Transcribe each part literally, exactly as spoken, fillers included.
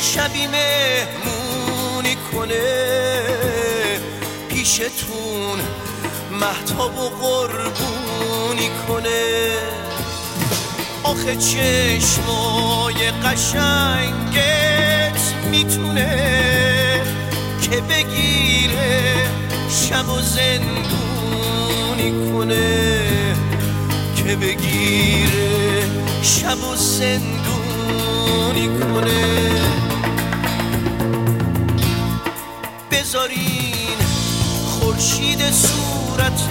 شبی مهمونی کنه پیشتون مهتاب و قربونی کنه. آخه چشمای قشنگت میتونه که بگیره شب و زندونی کنه، که بگیره شب و زندونی کنه. بذارین خورشید صورت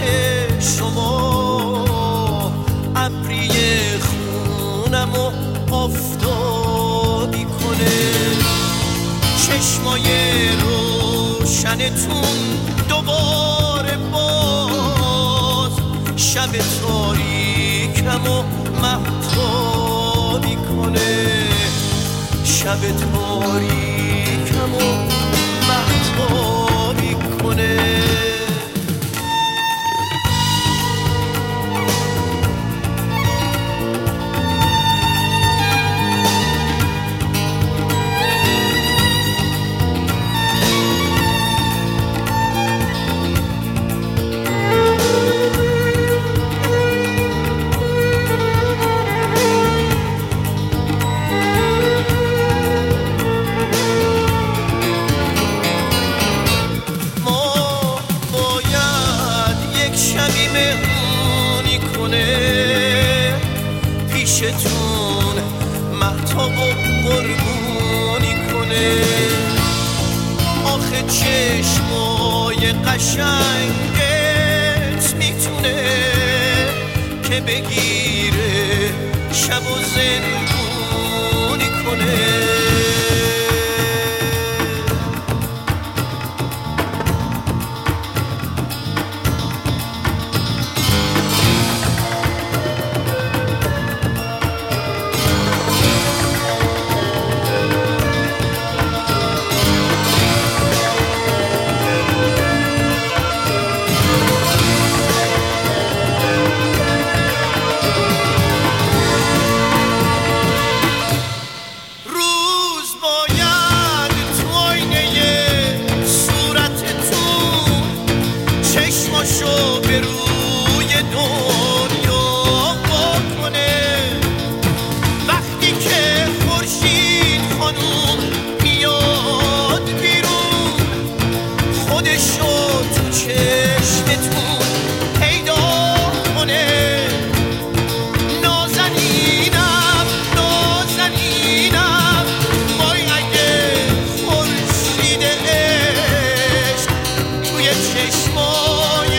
شما ابری خونم و آفتابی کنه. چشمای روشنتون دوباره باز شب تاریکم و مهتابی کنه، شب تاریکم و مهتابی کنه. پیشتون مهتاب و قربونی کنه. آخه چشمای قشنگت میتونه که بگیره شب و زندونی کنه. شو به روی دنیا بکنه. وقتی که خورشید خانوم میاد بیرون خودشو تو چشمتون پیدا کنه. نازنینم نازنینم وای اگه خورشید عشق توی چشمای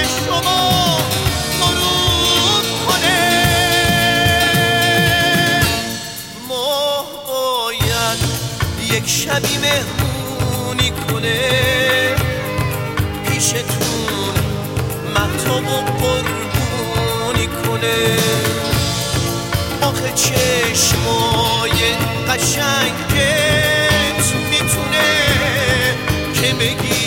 یک شبی مهمونی کنه. پیشتون مهتاب و قربونی کنه. آخه چشمای قشنگت میتونه که بگی